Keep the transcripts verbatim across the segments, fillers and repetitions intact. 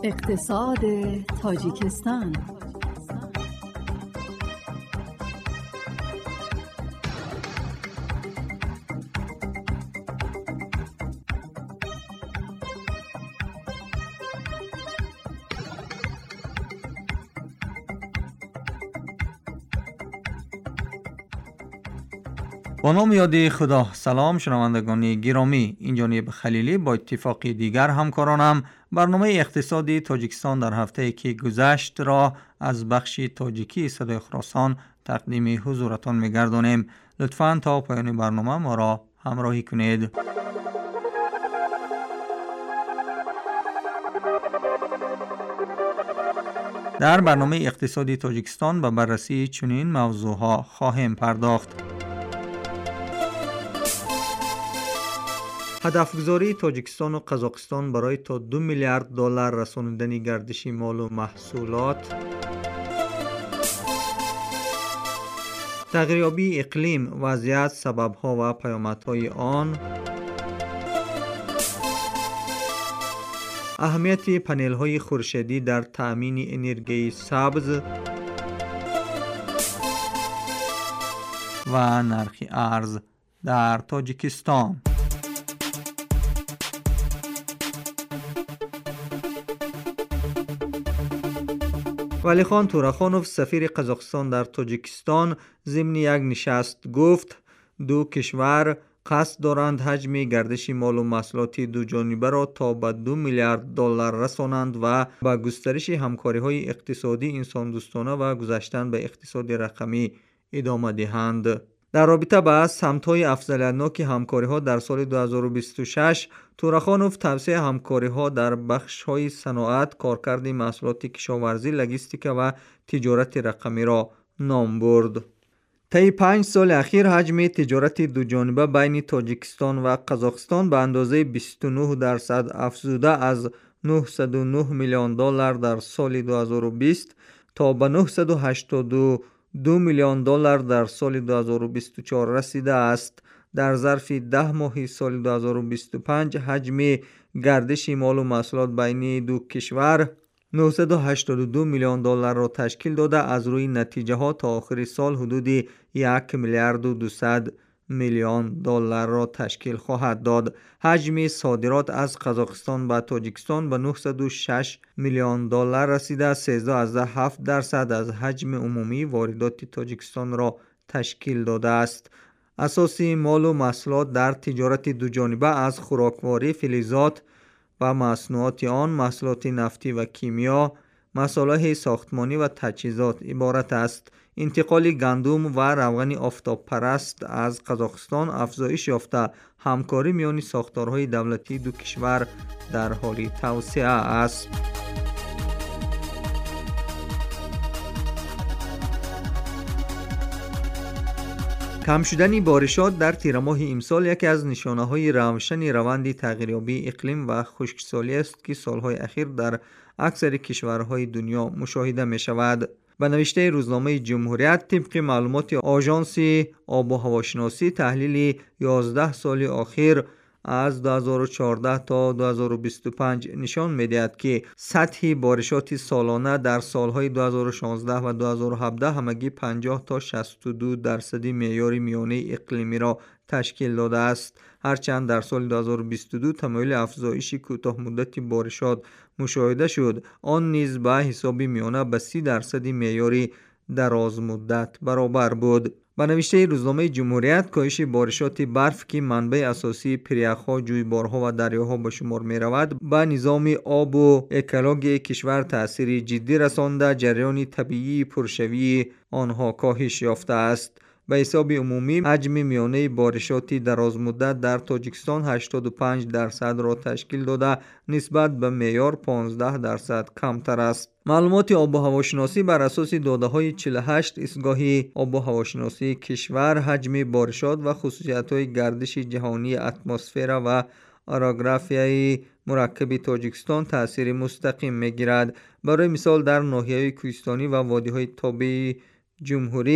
اقتصاد تاجیکستان. با نام یاد خدا. سلام شنوندگان گرامی، این جانب خلیلی با اتفاق دیگر همکارانم برنامه اقتصادی تاجیکستان در هفته که گذشت را از بخش تاجیکی صدای خراسان تقدیم حضورتان می‌گردانیم. لطفاً تا پایان برنامه ما را همراهی کنید. در برنامه اقتصادی تاجیکستان به بررسی چنین موضوعها خواهیم پرداخت. هدفگذاری تاجیکستان و قزاقستان برای تا دو میلیارد دلار رساندن گردش مال و محصولات، تغییریابی اقلیم، وضعیت، سببها و پیامدهای آن، اهمیت پنل‌های خورشیدی در تأمین انرژی سبز و نرخ ارز در تاجیکستان. ولیخان تورخانوف سفیر قزاقستان در تاجیکستان ضمن یک نشست گفت دو کشور قصد دارند حجم گردش مال و محصولات دو جانبه را تا به دو میلیارد دلار رسانند و به گسترش همکاری‌های اقتصادی انسان دوستانه و گذشتن به اقتصاد رقمی ادامه دهند. در رابطه با سمت‌های افضلیت‌ناک همکاری‌ها در سال دو هزار و بیست و شش، تورخانوف توسعه همکاری‌ها در بخش‌های صنعت، کارکرد محصولات کشاورزی، لوجستیک و تجارت رقمی را نام برد. طی پنج سال اخیر حجم تجارت دو جانبه بین تاجیکستان و قزاقستان به اندازه بیست و نه درصد افزوده از نهصد و نه میلیون دلار در سال دو هزار و بیست تا به نهصد و هشتاد و دو میلیون دلار در سال دو هزار و بیست و چهار رسیده است. در ظرف ده ماه سال دو هزار و بیست و پنج حجم گردش مال و محصولات بین دو کشور نهصد و هشتاد و دو میلیون دلار را تشکیل داده. از روی نتیجه ها تا آخر سال حدود یک میلیارد و دویست میلیون دلار را تشکیل خواهد داد. حجم صادرات از قزاقستان به تاجیکستان به نهصد و شش میلیون دلار رسیده، سیزده ازده هفت درصد از حجم عمومی واردات تاجیکستان را تشکیل داده است. اساسی مال و محصولات در تجارت دو جانبه از خوراکواری، فلزات و مصنوعات آن، محصولات نفتی و کیمیا، مصالح ساختمانی و تجهیزات عبارت است. انتقال گندم و روغن آفتاب پرست از قزاقستان افزایش یافته. همکاری میان ساختارهای دولتی دو کشور در حال توسعه است. کم شدن بارشات در تیر ماه امسال یکی از نشانه‌های روشن روند تغییریابی اقلیم و خشکسالی است که سالهای اخیر در اکثر کشورهای دنیا مشاهده می شود. به نوشته روزنامه جمهوریت، طبق معلومات آژانس آب و هواشناسی، تحلیل یازده سال اخیر از دو هزار و چهارده تا دو هزار و بیست و پنج نشان می‌دهد که سطح بارشات سالانه در سالهای دو هزار و شانزده و دو هزار و هفده همگی پنجاه تا شصت و دو درصدی معیار میانه اقلیمی را تشکیل داده است. هرچند در سال دو هزار و بیست و دو تمایل افزایش کوتاه مدت بارشات مشاهده شد، آن نیز به حساب میانه به سی درصدی معیار دراز مدت برابر بود. به نوشته روزنامه جمهوریت، کاهش بارشات برف که منبع اساسی پریخ‌ها، جویبارها و دریاها به شمار می رود، به نظام آب و اکولوژی کشور تأثیر جدی رسانده، جریان طبیعی پرشوی آنها کاهش یافته است. به حساب عمومی حجم میانه بارشات دراز مدت در تاجیکستان هشتاد و پنج درصد را تشکیل داده، نسبت به معیار پانزده درصد کمتر است. معلومات آب و هواشناسی بر اساس داده‌های چهل و هشت ایستگاه آب و هواشناسی کشور، حجم بارشات و خصوصیت‌های گردش جهانی اتمسفر و اروگرافیای مرکب تاجیکستان تأثیر مستقیم می‌گیرد. برای مثال در ناحیه کوهستانی و وادی‌های تابع جمهوری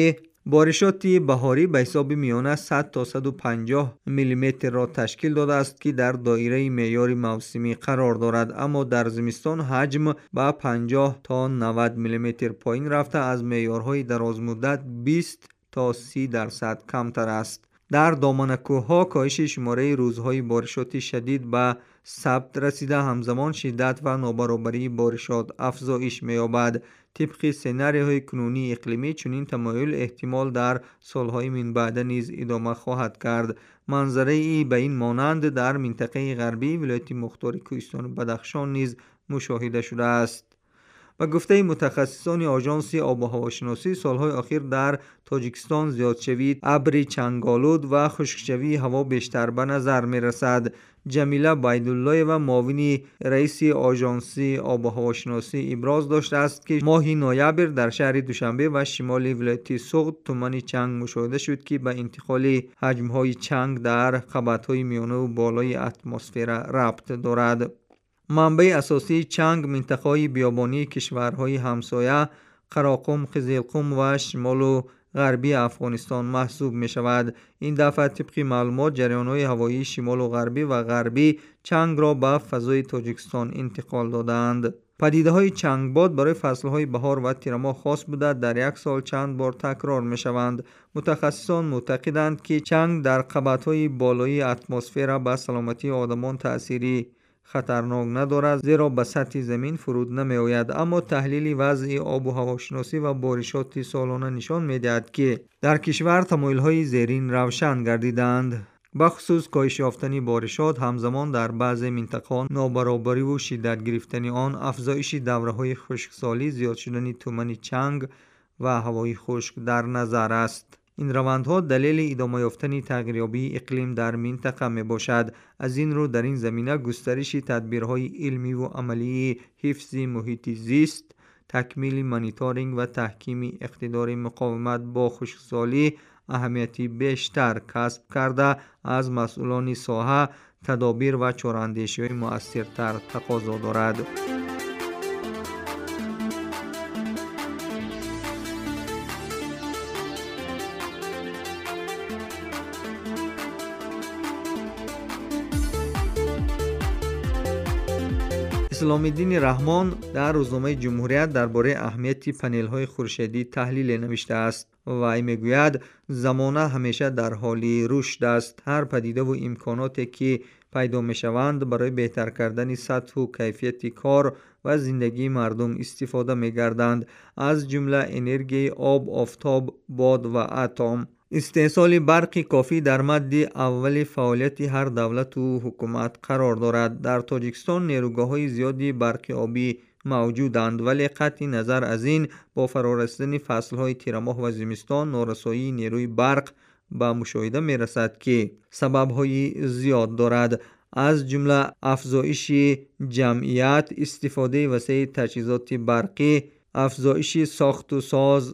بارشات بهاری به حساب میانه صد تا صد و پنجاه میلیمتر را تشکیل داده است که در دایره معیار موسمی قرار دارد، اما در زمستان حجم به پنجاه تا نود میلیمتر پایین رفته از معیارهای درازمدت بیست تا سی درصد کمتر است. در دامن کوه‌ها کاهش شماره روزهای بارشات شدید به ثبت رسیده، همزمان شدت و نابرابری بارشات افزایش می‌یابد. طبق سناریوهای کنونی اقلیمی چنین تمایل احتمال در سالهای من بعد نیز ادامه خواهد کرد. منظره ای به این مانند در منطقه غربی ولایت مختار کوهستان بدخشان نیز مشاهده شده است. و گفته متخصصان آژانس آب و هواشناسی، سالهای اخیر در تاجیکستان زیادشوی ابر چنگالود و خشکشوی هوا بیشتر به نظر می رسد. جمیله بایدالله و معاون رئیس آژانس آب و هواشناسی ابراز داشته است که ماه نوامبر در شهر دوشنبه و شمال ولایت سوغد تومن چنگ مشاهده شد که به انتقال حجم‌های چنگ در خبط‌های میانه و بالای اتمسفر ربط دارد. منبع اساسی چنگ منطقه‌های بیابانی کشورهای همسایه قراقم، قزلقم و شمال و غربی افغانستان محسوب می شود. این دفعه طبق معلومات جریان‌های هوایی شمال و غربی و غربی چنگ را به فضای تاجیکستان انتقال دادند. پدیده‌های چنگباد برای فصل‌های بهار و تیر ماه خاص بوده در یک سال چند بار تکرار می‌شوند. متخصصان معتقدند که چنگ در قبض‌های بالای اتمسفر به سلامتی آدمان تأثیری خطرناک ندارد، زیرا به سطح زمین فرود نمی آید. اما تحلیل وضع آب و هواشناسی و بارشات سالانه نشان می دهد که در کشور تمایل های زیرین روشن گردیدند. بخصوص کاهش یافتن بارشات، همزمان در بعضی مناطق نابرابری و شدت گرفتن آن، افزایش دوره های خشکسالی، زیاد شدن تومن چنگ و هوای خشک در نظر است. این روندها دلیل ادامه یافتن تغییریابی اقلیم در منطقه می باشد. از این رو در این زمینه گسترش تدبیرهای علمی و عملی حفظ محیط زیست، تکمیل مانیتورینگ و تحکیم اقتدار مقاومت با خشکسالی اهمیتی بیشتر کسب کرده از مسئولان ساحه تدابیر و چاراندیشی مؤثرتر تقاضا دارد. اسلام الدین رحمان در روزنامه جمهوریت درباره اهمیت پنل‌های خورشیدی تحلیل نوشته است و وی میگوید زمانه همیشه در حال رشد است. هر پدیده و امکاناتی که پیدا میشوند برای بهتر کردن سطح و کیفیت کار و زندگی مردم استفاده میگردند، از جمله انرژی آب، آفتاب، باد و اتم. استحصال برق کافی در مد اول فعالیت هر دولت و حکومت قرار دارد. در تاجیکستان نیروگاه‌های زیادی برق آبی موجودند، ولی قطع نظر از این با فرارسیدن فصل‌های تیر ماه و زمستان نارسایی نیروی برق به مشاهده می‌رسد که سبب‌های زیاد دارد، از جمله افزایش جمعیت، استفاده وسیع تجهیزات برقی، افزایش ساخت و ساز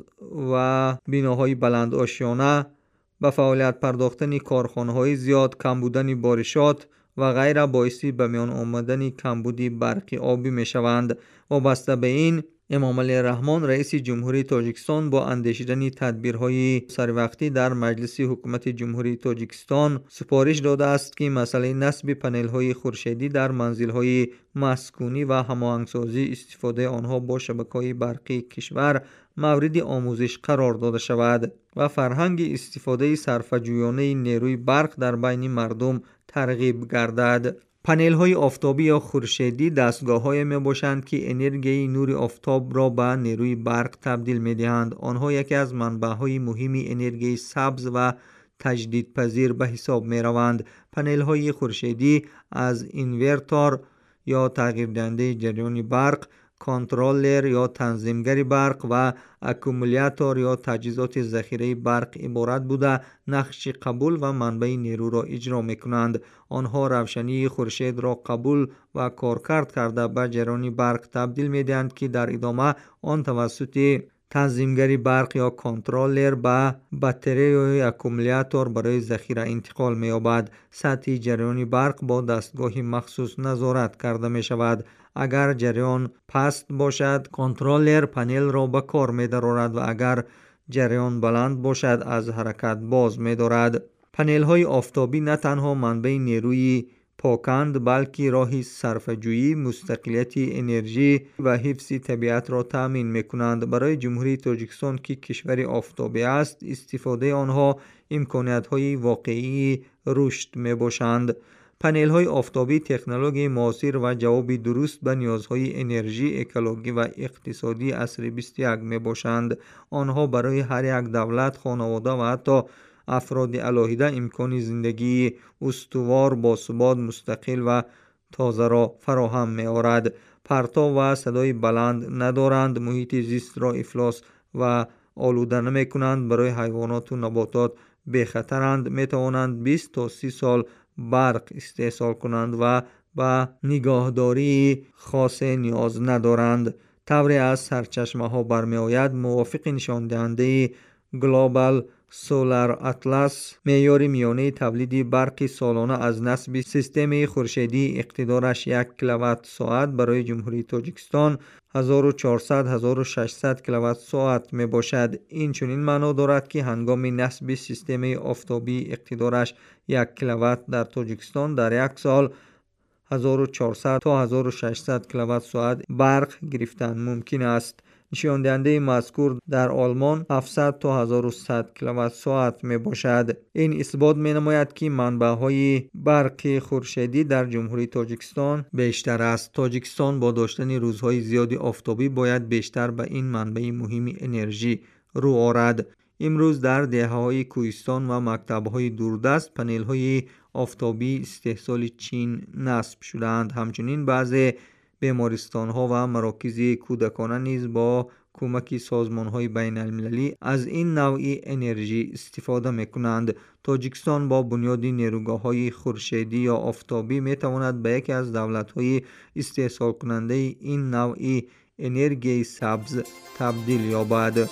و بناهای بلند آشیانه، به فعالیت پرداختن کارخانه‌های زیاد، کم بودن بارشات و غیره باعث به میان آمدن کمبود برق آبی می‌شوند. وابسته به این، امام علی رحمان رئیس جمهوری تاجیکستان با اندیشیدن تدبیرهای سروقتی در مجلس حکومت جمهوری تاجیکستان سفارش داده است که مسئله نصب پنل‌های خورشیدی در منزل‌های مسکونی و هماهنگسازی استفاده آنها با شبکه‌های برقی کشور مورد آموزش قرار داده شود و فرهنگ استفاده صرفه‌جویانه نیروی برق در بین مردم ترغیب گردد. پنل های آفتابی یا خورشیدی دستگاه های می باشند که انرژی نور آفتاب را به نیروی برق تبدیل می دهند. آنها یکی از منبع های مهمی انرژی سبز و تجدیدپذیر به حساب می روند. پنل های خورشیدی از اینورتور یا تغییر دهنده جریان برق، کنترلر یا تنظیمگر برق و اکومولاتور یا تجهیزات ذخیره برق عبارت بوده نقش قبول و منبع نیرو را اجرا می‌کنند. آنها روشنی خورشید را قبول و کارکرد کرده به جریان برق تبدیل می‌دهند که در ادامه آن توسط تنظیمگر برق یا کنترلر به باتری یا اکومولاتور برای ذخیره انتقال می‌یابد. سطح جریان برق با دستگاه مخصوص نظارت کرده می‌شود. اگر جریان پست باشد، کنترلر پنل را به کار می‌دراند و اگر جریان بلند باشد از حرکت باز می دارد. پنل های آفتابی نه تنها منبع نیروی پاکند بلکه راهی صرفه‌جویی، مستقلیت انرژی و حفظ طبیعت را تأمین می‌کنند. برای جمهوری تاجیکستان که کشور آفتابی است، استفاده آنها امکانات‌های واقعی رشد می‌باشند. پنل‌های آفتابی تکنولوژی معاصر و جواب درست به نیازهای انرژی، اکولوژی و اقتصادی عصر بیست و یک می‌باشند. آنها برای هر یک دولت، خانواده و حتی افراد علاهیده امکان زندگی استوار، باثبات، مستقل و تازه را فراهم می‌آورد. پرتاب و صدای بلند ندارند، محیط زیست را افلاس و آلوده نمی‌کنند، برای حیوانات و نباتات بی خطرند، می‌توانند بیست تا سی سال برق استحصال کنند و به نگهداری خاص نیاز ندارند. طوری از سرچشمه ها برمی آید موافق نشان دهنده گلوبال سولار اطلس معیار میانه تولید برق سالانه از نصب سیستم خورشیدی اقتدارش یک کیلووات ساعت برای جمهوری تاجیکستان هزار و چهارصد تا هزار و ششصد کیلووات ساعت می باشد. این چنین معنا دارد که هنگام نصب سیستم آفتابی اقتدارش یک کیلووات در تاجیکستان در یک سال هزار و چهارصد تا هزار و ششصد کیلووات ساعت برق گرفتن ممکن است. نشان دهنده مذکور در آلمان هفتصد تا هزار و صد کیلووات ساعت می باشد. این اثبات می نماید که منبع های برق خورشیدی در جمهوری تاجیکستان بیشتر است. تاجیکستان با داشتن روزهای زیادی آفتابی باید بیشتر به این منبع مهم انرژی رو آورد. امروز در دهه‌های کوهستان و مکتب‌های دوردست پنل‌های آفتابی استحصال چین نصب شدند. همچنین بعضی بیمارستان‌ها و مراکز کودکانه نیز با کمک سازمان‌های بین‌المللی از این نوع انرژی استفاده می‌کنند. تاجیکستان با بنیاد نیروگاه‌های خورشیدی یا آفتابی می‌تواند به یکی از دولت‌های استحصال کننده این نوع انرژی سبز تبدیل یابد.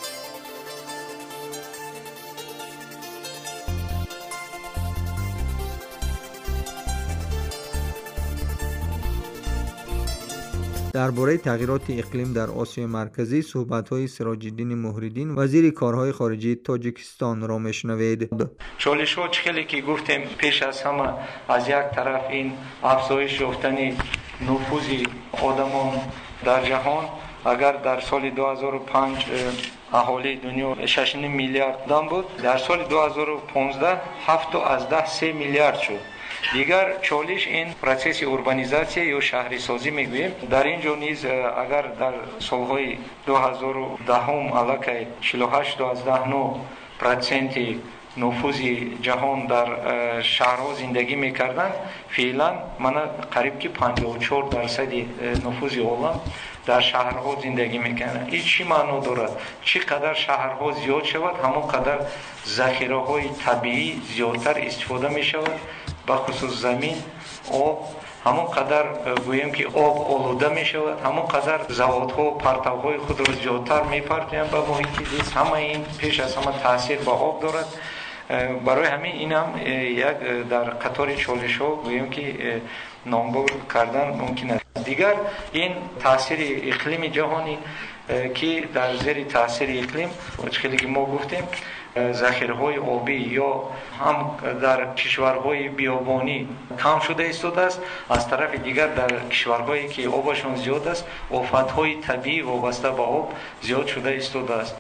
درباره تغییرات اقلیم در آسیای مرکزی صحبت‌های سراج الدین مهرالدین وزیر کارهای خارجی تاجیکستان را میشنوید. چالش‌ها چخیلی که گفتیم پیش از همه از یک طرف این افزایش یافتن نفوذ آدمان در جهان. اگر در سال دو هزار و پنج اهالی دنیا شش و نیم میلیارد آدم بود، در سال دو هزار و پانزده هفت از ده سه میلیارد شد. دیگر چالش این پروسس اوربانیزاسیون یا شهری سازی میگوییم. در اینجا نیز اگر در سالهای دو هزار و ده هم علاقه چهل و هشت تا نه درصد نفوذ جهان در شهرها زندگی میکردند، فعلا من قریب که پنجاه و چهار درصد نفوذ عالم در شهرها زندگی میکنند. این چی معنا دارد؟ چقدر شهرها زیاد شود همون قدر ذخیره های طبیعی زیادتر استفاده میشود، به خصوص زمین، آب، همون قدر گوییم که آب آلوده می شود، همون قدر زوادها و پرتوهای خود را زیادتر می پرتویند به محیط زیست. همه این پیش از همه تاثیر به آب دارد. برای همین این هم یک در قطار چالش ها گوییم که نامبر کردن ممکن است. دیگر این تاثیر اقلیم جهانی که در زیر تاثیر اقلیم خیلی که ما گفتیم ذخیره‌های آبی یا هم در کشورهای بیابانی کم شده ایستاده است، از طرف دیگر در کشورهایی که آبشون زیاد است آفت‌های طبیعی وابسته به آب زیاد شده ایستاده است.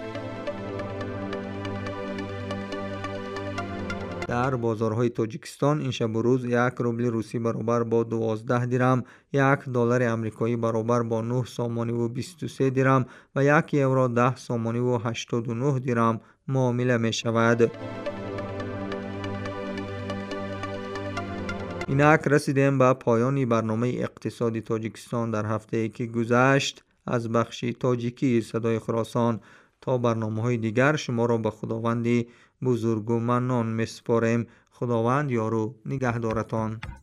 در بازارهای تاجیکستان این شب و روز یک روبل روسی برابر با دوازده درم، یک دلار آمریکایی برابر با نه سامانی و بیست و سه درم و یک یورو ده سامانی و هشتاد و نه درم معامله می شود. اینک رسیدیم به پایان برنامه اقتصادی تاجیکستان در هفته که گذشت از بخش تاجیکی صدای خراسان. تا برنامه‌های دیگر شما را به خداوند بزرگ و منان می‌سپاریم. خداوند یار و نگهدارتان.